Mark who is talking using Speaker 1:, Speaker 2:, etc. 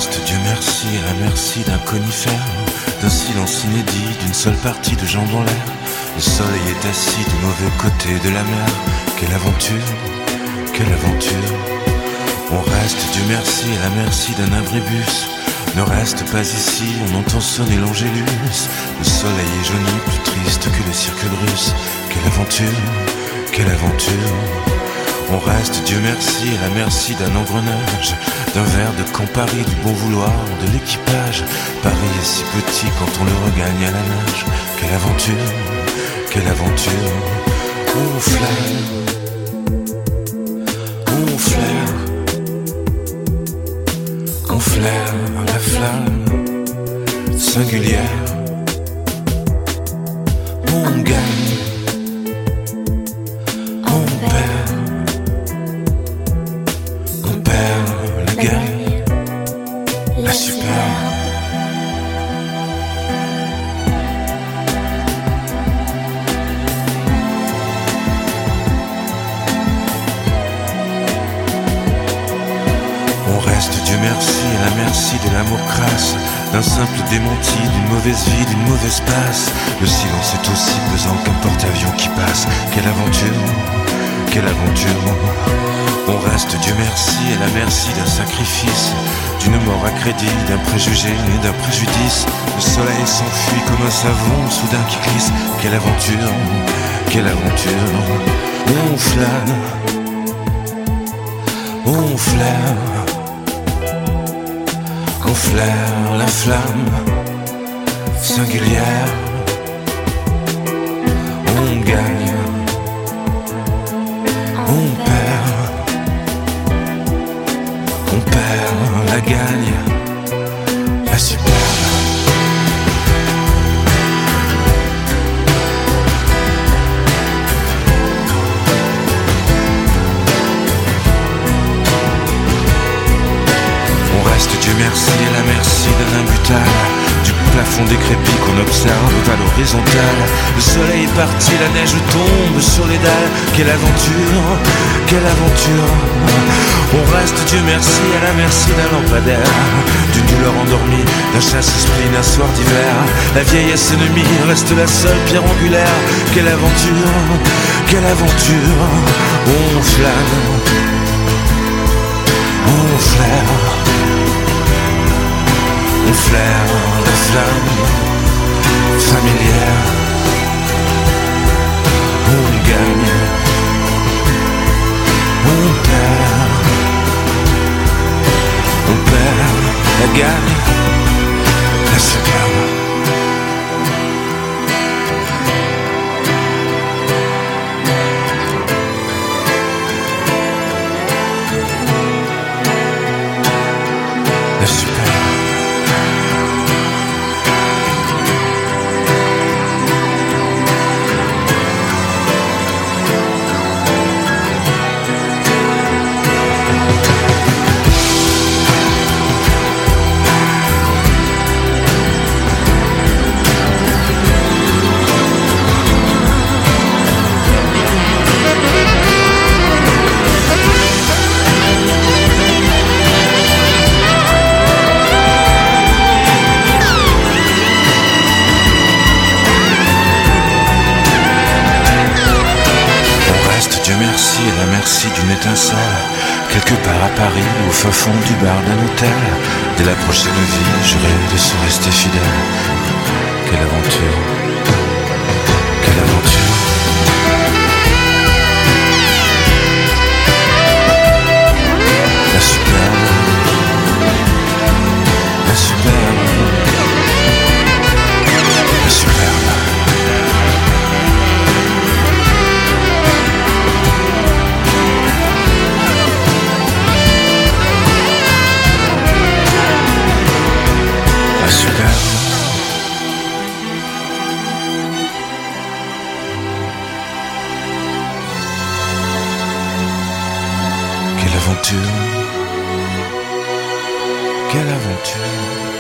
Speaker 1: reste, Dieu merci, à la merci d'un conifère, d'un silence inédit, d'une seule partie de jambes en l'air. Le soleil est assis du mauvais côté de la mer. Quelle aventure, quelle aventure. On reste, Dieu merci, à la merci d'un abribus. Ne reste pas ici, on entend sonner l'angélus. Le soleil est jauni, plus triste que le cirque russe. Quelle aventure, quelle aventure. On reste, Dieu merci, à la merci d'un engrenage, d'un verre de Campari, du bon vouloir de l'équipage. Paris est si petit quand on le regagne à la nage. Quelle aventure, quelle aventure. On flaire, on flaire, on flaire la flamme singulière. On gagne, on perd, on perd la gagne, la superbe. On reste, Dieu merci, à la merci de l'amour crasse, d'un simple démenti, d'une mauvaise vie, d'une mauvaise passe. Le silence est aussi pesant qu'un porte-avions qui passe. Quelle aventure, quelle aventure. On reste, Dieu merci, à la merci d'un sacrifice, d'une mort à crédit, d'un préjugé et d'un préjudice. Le soleil s'enfuit comme un savon soudain qui glisse. Quelle aventure, quelle aventure. On flâne, on flaire, on flaire la flamme singulière. On gagne, on perd la gagne, la superbe. Dieu merci, à la merci d'un imbutal, du plafond décrépit qu'on observe à l'horizontale. Le soleil est parti, la neige tombe sur les dalles. Quelle aventure, quelle aventure. On reste, Dieu merci, à la merci d'un lampadaire, d'une douleur endormie, d'un chasse-esprit, d'un soir d'hiver. La vieillesse ennemie reste la seule pierre angulaire. Quelle aventure, quelle aventure. On flâne, on flaire, on flaire la flamme familière. On gagne, on perd la gagne, la superbe. La superbe. Dieu merci, à la merci d'une étincelle, quelque part à Paris, au fin fond du bar d'un hôtel. Dès la prochaine vie, je rêve de se rester fidèle. Quelle aventure, quelle aventure. La superbe, la superbe, la superbe. La superbe. Quelle aventure, quelle aventure.